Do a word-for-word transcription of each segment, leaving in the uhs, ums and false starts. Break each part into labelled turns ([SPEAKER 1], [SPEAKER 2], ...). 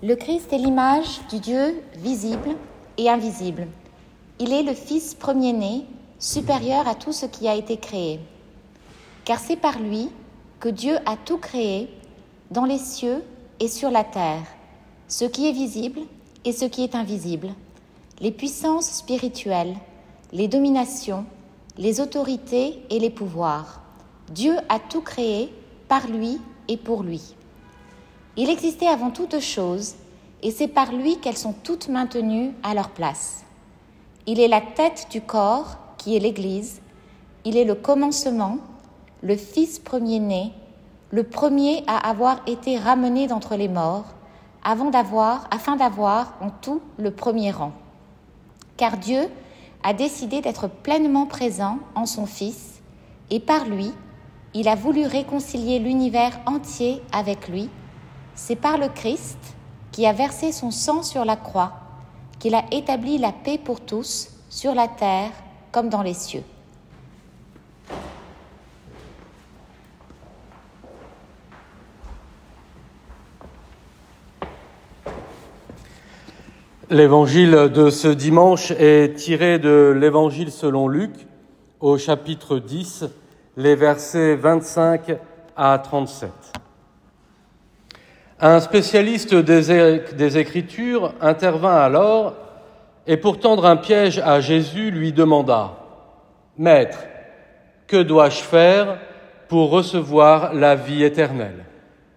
[SPEAKER 1] Le Christ est l'image du Dieu visible et invisible. Il est le Fils premier-né, supérieur à tout ce qui a été créé. Car c'est par lui que Dieu a tout créé dans les cieux et sur la terre, ce qui est visible et ce qui est invisible, les puissances spirituelles, les dominations, les autorités et les pouvoirs. Dieu a tout créé par lui et pour lui. Il existait avant toutes choses, et c'est par lui qu'elles sont toutes maintenues à leur place. Il est la tête du corps, qui est l'Église. Il est le commencement, le Fils premier-né, le premier à avoir été ramené d'entre les morts, avant d'avoir, afin d'avoir en tout le premier rang. Car Dieu a décidé d'être pleinement présent en son Fils, et par lui, il a voulu réconcilier l'univers entier avec lui. C'est par le Christ, qui a versé son sang sur la croix, qu'il a établi la paix pour tous, sur la terre comme dans les cieux.
[SPEAKER 2] L'évangile de ce dimanche est tiré de l'évangile selon Luc, au chapitre dix, les versets vingt-cinq à trente-sept. Un spécialiste des, des Écritures intervint alors et pour tendre un piège à Jésus lui demanda « Maître, que dois-je faire pour recevoir la vie éternelle ?»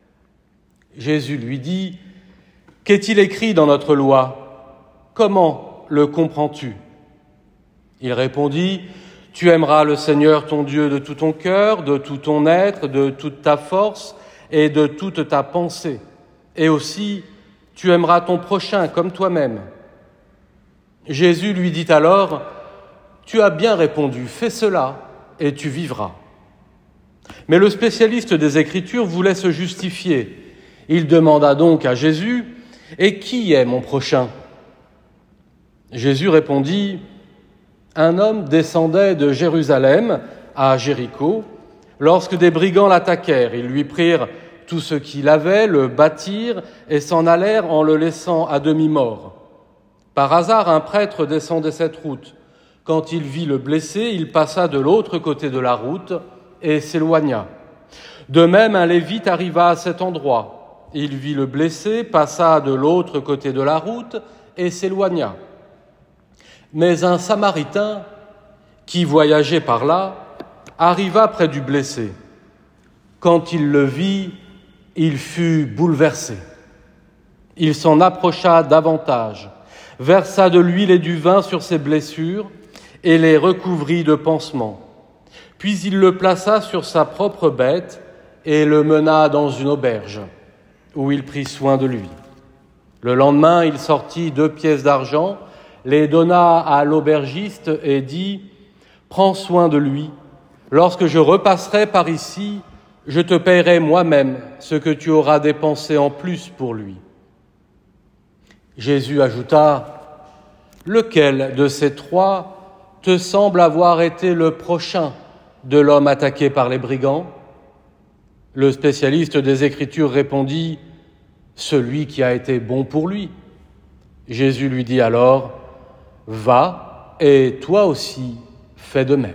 [SPEAKER 2] Jésus lui dit « Qu'est-il écrit dans notre loi ? Comment le comprends-tu » Il répondit « Tu aimeras le Seigneur ton Dieu de tout ton cœur, de tout ton être, de toute ta force et de toute ta pensée. Et aussi, tu aimeras ton prochain comme toi-même. » Jésus lui dit alors « Tu as bien répondu, fais cela et tu vivras. » Mais le spécialiste des Écritures voulait se justifier. Il demanda donc à Jésus « Et qui est mon prochain ?» Jésus répondit « Un homme descendait de Jérusalem à Jéricho lorsque des brigands l'attaquèrent. Ils lui prirent tout ce qu'il avait, le battirent et s'en allèrent en le laissant à demi-mort. Par hasard, un prêtre descendait cette route. Quand il vit le blessé, il passa de l'autre côté de la route et s'éloigna. De même, un lévite arriva à cet endroit. Il vit le blessé, passa de l'autre côté de la route et s'éloigna. Mais un Samaritain, qui voyageait par là, arriva près du blessé. Quand il le vit, il fut bouleversé. Il s'en approcha davantage, versa de l'huile et du vin sur ses blessures et les recouvrit de pansements. Puis il le plaça sur sa propre bête et le mena dans une auberge, où il prit soin de lui. Le lendemain, il sortit deux pièces d'argent, les donna à l'aubergiste et dit « Prends soin de lui. Lorsque je repasserai par ici, je te paierai moi-même ce que tu auras dépensé en plus pour lui. » Jésus ajouta « Lequel de ces trois te semble avoir été le prochain de l'homme attaqué par les brigands ?» Le spécialiste des Écritures répondit « Celui qui a été bon pour lui. » Jésus lui dit alors « Va, et toi aussi fais de même. »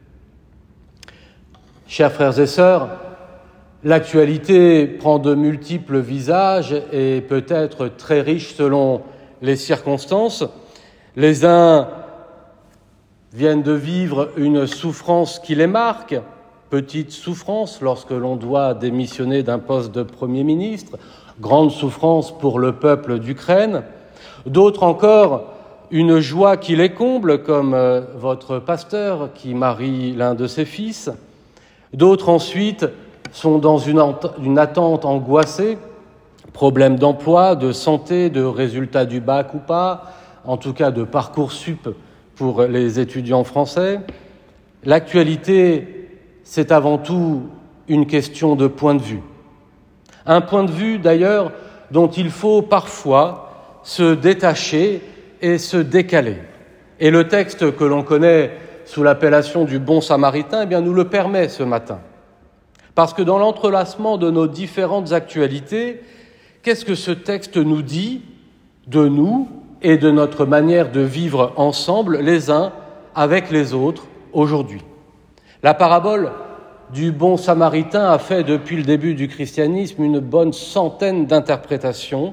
[SPEAKER 2] Chers frères et sœurs, l'actualité prend de multiples visages et peut être très riche selon les circonstances. Les uns viennent de vivre une souffrance qui les marque, petite souffrance lorsque l'on doit démissionner d'un poste de Premier ministre, grande souffrance pour le peuple d'Ukraine. D'autres encore, une joie qui les comble, comme votre pasteur qui marie l'un de ses fils. D'autres ensuite sont dans une, ent- une attente angoissée, problèmes d'emploi, de santé, de résultats du bac ou pas, en tout cas de Parcoursup pour les étudiants français. L'actualité, c'est avant tout une question de point de vue. Un point de vue d'ailleurs dont il faut parfois se détacher et se décaler. Et le texte que l'on connaît sous l'appellation du bon samaritain, eh bien, nous le permet ce matin. Parce que dans l'entrelacement de nos différentes actualités, Qu'est-ce que ce texte nous dit de nous et de notre manière de vivre ensemble les uns avec les autres aujourd'hui? La parabole du bon samaritain a fait depuis le début du christianisme une bonne centaine d'interprétations,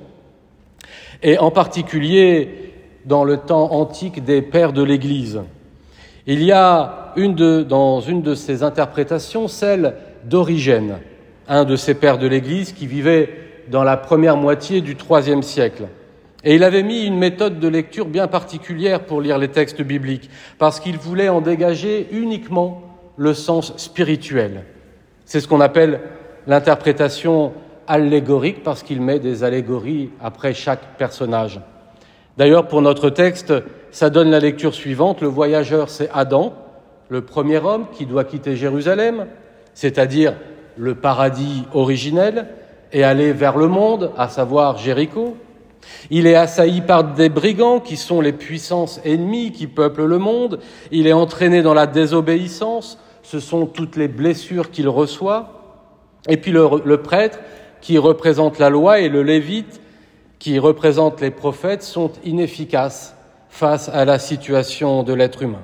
[SPEAKER 2] et en particulier dans le temps antique des pères de l'Église. Il y a une de, dans une de ces interprétations, celle d'Origène, un de ces pères de l'Église qui vivait dans la première moitié du troisième siècle. Et il avait mis une méthode de lecture bien particulière pour lire les textes bibliques, parce qu'il voulait en dégager uniquement le sens spirituel. C'est ce qu'on appelle l'interprétation allégorique, parce qu'il met des allégories après chaque personnage. D'ailleurs, pour notre texte, ça donne la lecture suivante. Le voyageur, c'est Adam, le premier homme qui doit quitter Jérusalem, c'est-à-dire le paradis originel, et aller vers le monde, à savoir Jéricho. Il est assailli par des brigands qui sont les puissances ennemies qui peuplent le monde. Il est entraîné dans la désobéissance. Ce sont toutes les blessures qu'il reçoit. Et puis le, le prêtre, qui représente la loi, et le lévite, qui représente les prophètes, sont inefficaces face à la situation de l'être humain.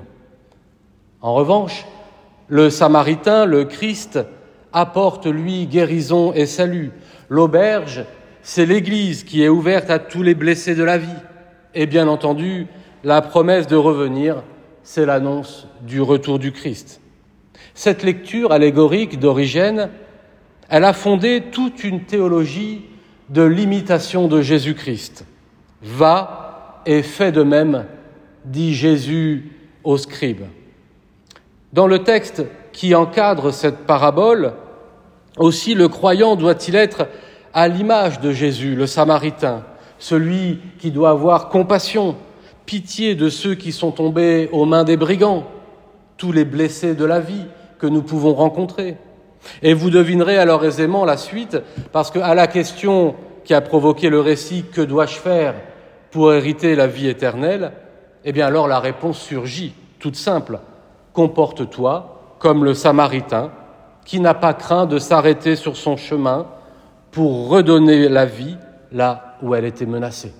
[SPEAKER 2] En revanche, le Samaritain, le Christ, apporte, lui, guérison et salut. L'auberge, c'est l'Église qui est ouverte à tous les blessés de la vie. Et bien entendu, la promesse de revenir, c'est l'annonce du retour du Christ. Cette lecture allégorique d'Origène, elle a fondé toute une théologie de l'imitation de Jésus-Christ. « Va et fais de même », dit Jésus aux scribes. Dans le texte qui encadre cette parabole, aussi le croyant doit-il être à l'image de Jésus, le Samaritain, celui qui doit avoir compassion, pitié de ceux qui sont tombés aux mains des brigands, tous les blessés de la vie que nous pouvons rencontrer. Et vous devinerez alors aisément la suite, parce qu'à la question qui a provoqué le récit « Que dois-je faire pour hériter la vie éternelle ?», eh bien alors la réponse surgit, toute simple. Comporte-toi comme le Samaritain, qui n'a pas craint de s'arrêter sur son chemin pour redonner la vie là où elle était menacée.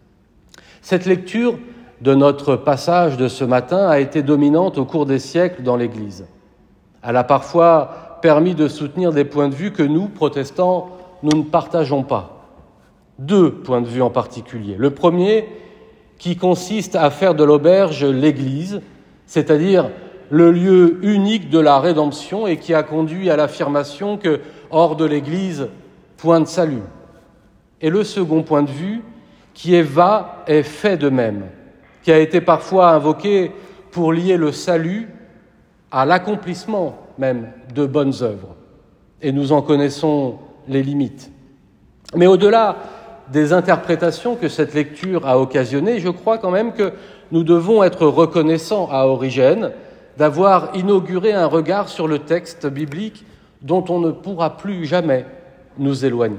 [SPEAKER 2] Cette lecture de notre passage de ce matin a été dominante au cours des siècles dans l'Église. Elle a parfois permis de soutenir des points de vue que nous, protestants, nous ne partageons pas. Deux points de vue en particulier. Le premier, qui consiste à faire de l'auberge l'Église, c'est-à-dire le lieu unique de la rédemption, et qui a conduit à l'affirmation que, hors de l'Église, point de salut. Et le second point de vue, qui est « va et fait de même », qui a été parfois invoqué pour lier le salut à l'accomplissement même de bonnes œuvres. Et nous en connaissons les limites. Mais au-delà des interprétations que cette lecture a occasionnées, je crois quand même que nous devons être reconnaissants à Origène d'avoir inauguré un regard sur le texte biblique dont on ne pourra plus jamais nous éloigner.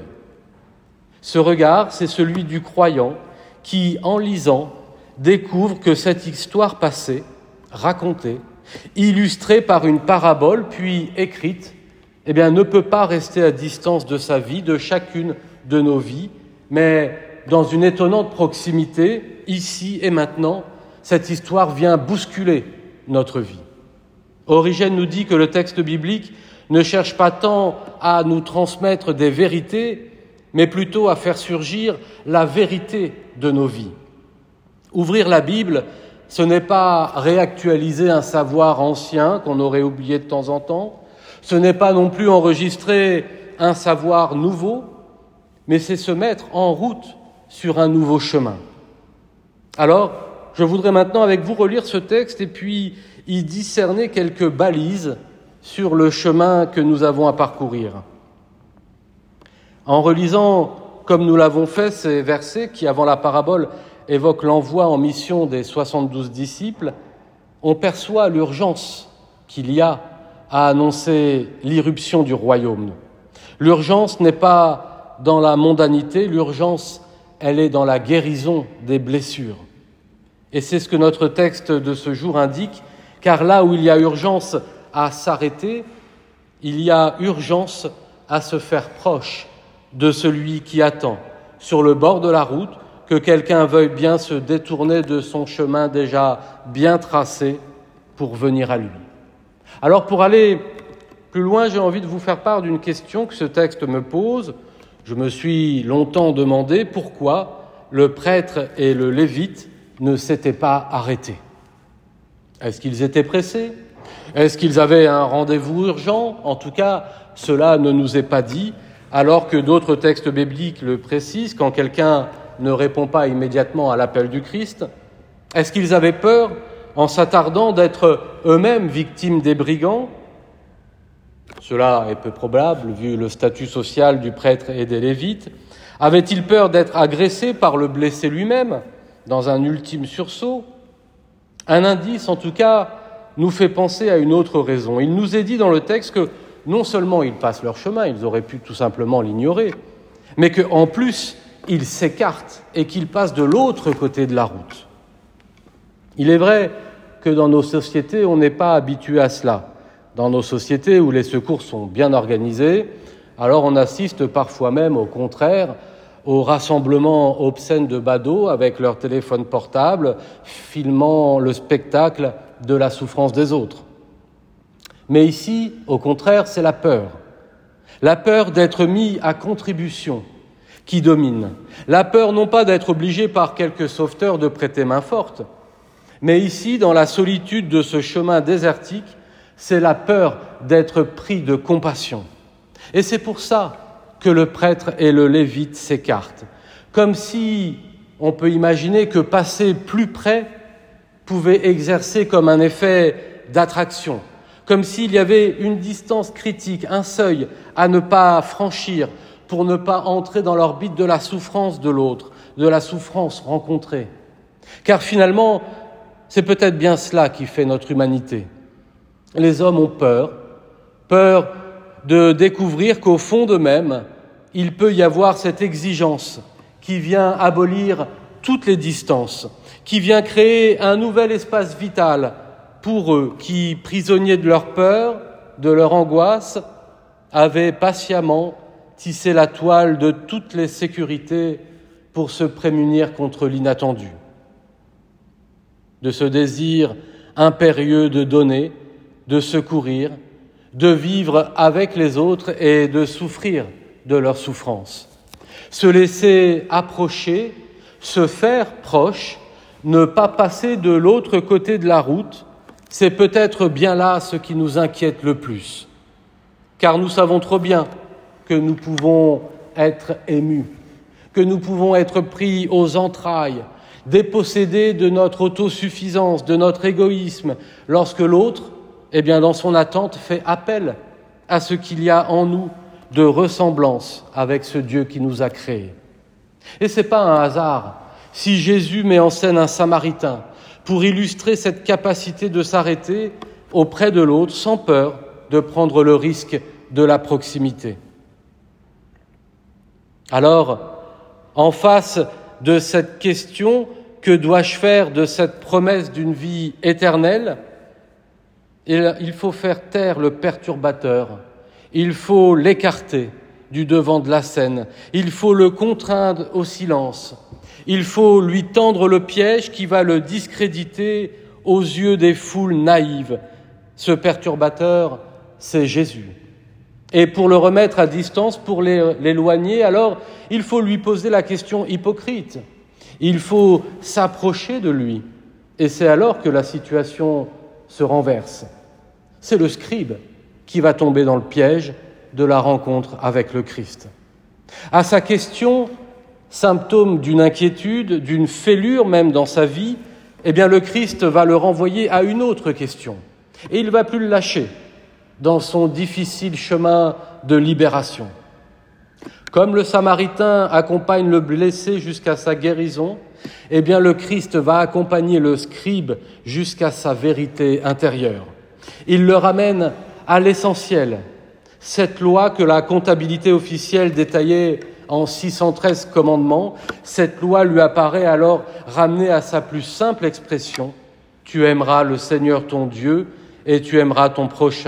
[SPEAKER 2] Ce regard, c'est celui du croyant qui, en lisant, découvre que cette histoire passée, racontée, illustrée par une parabole puis écrite, eh bien, ne peut pas rester à distance de sa vie, de chacune de nos vies, mais dans une étonnante proximité, ici et maintenant, cette histoire vient bousculer notre vie. Origène nous dit que le texte biblique ne cherche pas tant à nous transmettre des vérités, mais plutôt à faire surgir la vérité de nos vies. Ouvrir la Bible, ce n'est pas réactualiser un savoir ancien qu'on aurait oublié de temps en temps, ce n'est pas non plus enregistrer un savoir nouveau, mais c'est se mettre en route sur un nouveau chemin. Alors, je voudrais maintenant avec vous relire ce texte et puis y discerner quelques balises sur le chemin que nous avons à parcourir. En relisant, comme nous l'avons fait, ces versets qui, avant la parabole, évoquent l'envoi en mission des soixante-douze disciples, on perçoit l'urgence qu'il y a à annoncer l'irruption du royaume. L'urgence n'est pas dans la mondanité, l'urgence, elle est dans la guérison des blessures. Et c'est ce que notre texte de ce jour indique, car là où il y a urgence à s'arrêter, il y a urgence à se faire proche de celui qui attend, sur le bord de la route, que quelqu'un veuille bien se détourner de son chemin déjà bien tracé pour venir à lui. Alors pour aller plus loin, j'ai envie de vous faire part d'une question que ce texte me pose. Je me suis longtemps demandé pourquoi le prêtre et le lévite ne s'étaient pas arrêtés. Est-ce qu'ils étaient pressés ? Est-ce qu'ils avaient un rendez-vous urgent ? En tout cas, cela ne nous est pas dit, alors que d'autres textes bibliques le précisent, quand quelqu'un ne répond pas immédiatement à l'appel du Christ. Est-ce qu'ils avaient peur, en s'attardant, d'être eux-mêmes victimes des brigands ? Cela est peu probable, vu le statut social du prêtre et des lévites. Avaient-ils peur d'être agressés par le blessé lui-même, dans un ultime sursaut ? Un indice, en tout cas, nous fait penser à une autre raison. Il nous est dit dans le texte que non seulement ils passent leur chemin, ils auraient pu tout simplement l'ignorer, mais qu'en plus, ils s'écartent et qu'ils passent de l'autre côté de la route. Il est vrai que dans nos sociétés, on n'est pas habitué à cela. Dans nos sociétés où les secours sont bien organisés, alors on assiste parfois même au contraire aux rassemblements obscènes de badauds avec leur téléphone portable, filmant le spectacle de la souffrance des autres. Mais ici, au contraire, c'est la peur. La peur d'être mis à contribution qui domine. La peur non pas d'être obligé par quelques sauveteurs de prêter main forte, mais ici, dans la solitude de ce chemin désertique, c'est la peur d'être pris de compassion. Et c'est pour ça que le prêtre et le lévite s'écartent, comme si on peut imaginer que passer plus près pouvait exercer comme un effet d'attraction, comme s'il y avait une distance critique, un seuil à ne pas franchir pour ne pas entrer dans l'orbite de la souffrance de l'autre, de la souffrance rencontrée. Car finalement, c'est peut-être bien cela qui fait notre humanité. Les hommes ont peur, peur de découvrir qu'au fond d'eux-mêmes, il peut y avoir cette exigence qui vient abolir toutes les distances, qui vient créer un nouvel espace vital pour eux, qui, prisonniers de leur peur, de leur angoisse, avaient patiemment tissé la toile de toutes les sécurités pour se prémunir contre l'inattendu. De ce désir impérieux de donner, de secourir, de vivre avec les autres et de souffrir de leur souffrance. Se laisser approcher, se faire proche, ne pas passer de l'autre côté de la route, c'est peut-être bien là ce qui nous inquiète le plus. Car nous savons trop bien que nous pouvons être émus, que nous pouvons être pris aux entrailles, dépossédés de notre autosuffisance, de notre égoïsme, lorsque l'autre, eh bien, dans son attente, fait appel à ce qu'il y a en nous de ressemblance avec ce Dieu qui nous a créés. Et c'est pas un hasard si Jésus met en scène un Samaritain pour illustrer cette capacité de s'arrêter auprès de l'autre sans peur de prendre le risque de la proximité. Alors, en face de cette question, que dois-je faire de cette promesse d'une vie éternelle ? Il faut faire taire le perturbateur, il faut l'écarter du devant de la scène, il faut le contraindre au silence, il faut lui tendre le piège qui va le discréditer aux yeux des foules naïves. Ce perturbateur, c'est Jésus. Et pour le remettre à distance, pour l'éloigner, alors il faut lui poser la question hypocrite. Il faut s'approcher de lui. Et c'est alors que la situation se renverse. C'est le scribe qui va tomber dans le piège de la rencontre avec le Christ. À sa question, symptôme d'une inquiétude, d'une fêlure même dans sa vie, eh bien le Christ va le renvoyer à une autre question. Et il ne va plus le lâcher dans son difficile chemin de libération. Comme le Samaritain accompagne le blessé jusqu'à sa guérison, eh bien le Christ va accompagner le scribe jusqu'à sa vérité intérieure. Il le ramène à l'essentiel, cette loi que la comptabilité officielle détaillait en six cent treize commandements, cette loi lui apparaît alors ramenée à sa plus simple expression : tu aimeras le Seigneur ton Dieu et tu aimeras ton prochain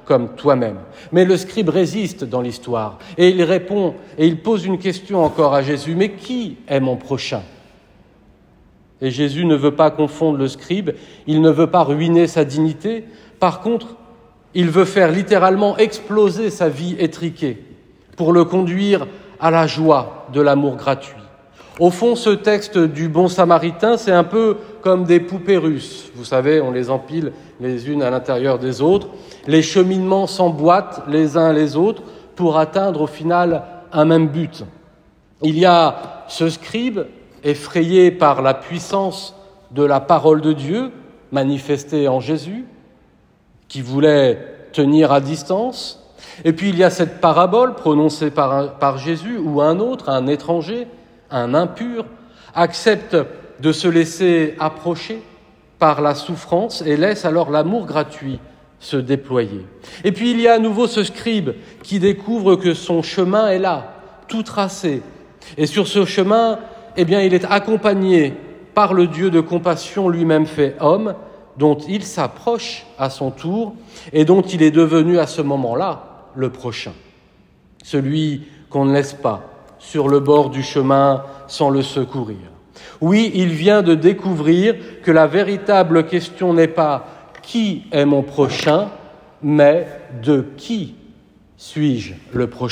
[SPEAKER 2] comme toi-même. Mais le scribe résiste dans l'histoire et il répond et il pose une question encore à Jésus. Mais qui est mon prochain ? Et Jésus ne veut pas confondre le scribe, il ne veut pas ruiner sa dignité. Par contre, il veut faire littéralement exploser sa vie étriquée pour le conduire à la joie de l'amour gratuit. Au fond, ce texte du bon samaritain, c'est un peu comme des poupées russes. Vous savez, on les empile les unes à l'intérieur des autres. Les cheminements s'emboîtent les uns les autres pour atteindre au final un même but. Il y a ce scribe effrayé par la puissance de la parole de Dieu manifestée en Jésus, qui voulait tenir à distance. Et puis il y a cette parabole prononcée par, un, par Jésus où un autre, un étranger, un impur, accepte de se laisser approcher par la souffrance et laisse alors l'amour gratuit se déployer. Et puis il y a à nouveau ce scribe qui découvre que son chemin est là, tout tracé. Et sur ce chemin, eh bien, il est accompagné par le Dieu de compassion lui-même fait homme, dont il s'approche à son tour et dont il est devenu à ce moment-là le prochain. Celui qu'on ne laisse pas sur le bord du chemin sans le secourir. Oui, il vient de découvrir que la véritable question n'est pas « qui est mon prochain ?», mais « de qui suis-je le prochain ?»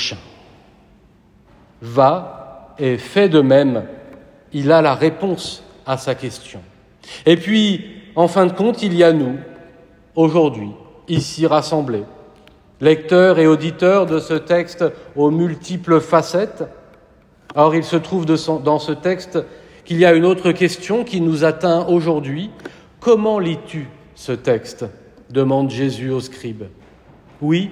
[SPEAKER 2] Va et fais de même. Il a la réponse à sa question. Et puis, en fin de compte, il y a nous, aujourd'hui, ici rassemblés, lecteurs et auditeurs de ce texte aux multiples facettes. Or, il se trouve de son, dans ce texte qu'il y a une autre question qui nous atteint aujourd'hui. Comment lis-tu ce texte ? Demande Jésus au scribe. Oui,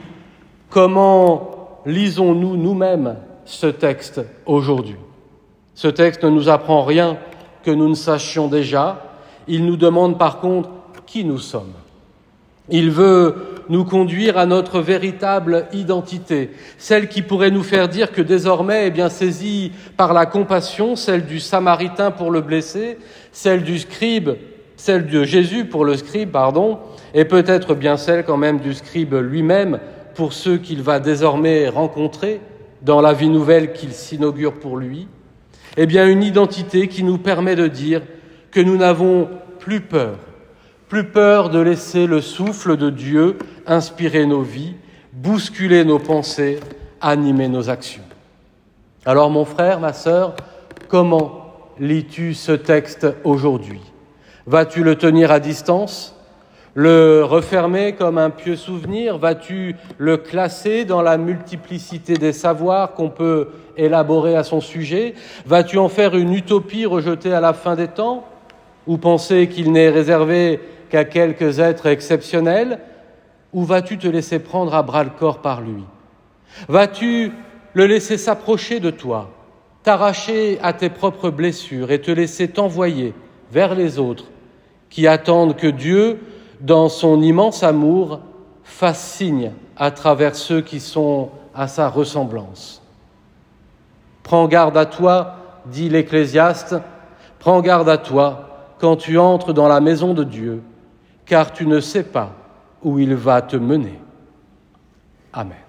[SPEAKER 2] comment lisons-nous nous-mêmes ce texte aujourd'hui ? Ce texte ne nous apprend rien que nous ne sachions déjà. Il nous demande par contre qui nous sommes. Il veut nous conduire à notre véritable identité, celle qui pourrait nous faire dire que désormais, eh bien, saisie par la compassion, celle du Samaritain pour le blessé, celle du scribe, celle de Jésus pour le scribe, pardon, et peut-être bien celle quand même du scribe lui-même pour ceux qu'il va désormais rencontrer dans la vie nouvelle qu'il s'inaugure pour lui, eh bien, une identité qui nous permet de dire que nous n'avons plus peur, plus peur de laisser le souffle de Dieu inspirer nos vies, bousculer nos pensées, animer nos actions. Alors mon frère, ma sœur, comment lis-tu ce texte aujourd'hui ? Vas-tu le tenir à distance ? Le refermer comme un pieux souvenir ? Vas-tu le classer dans la multiplicité des savoirs qu'on peut élaborer à son sujet ? Vas-tu en faire une utopie rejetée à la fin des temps ? Ou penser qu'il n'est réservé qu'à quelques êtres exceptionnels ? Ou vas-tu te laisser prendre à bras-le-corps par lui ? Vas-tu le laisser s'approcher de toi, t'arracher à tes propres blessures et te laisser t'envoyer vers les autres qui attendent que Dieu, dans son immense amour, fasse signe à travers ceux qui sont à sa ressemblance. Prends garde à toi, dit l'Ecclésiaste, prends garde à toi quand tu entres dans la maison de Dieu, car tu ne sais pas où il va te mener. Amen.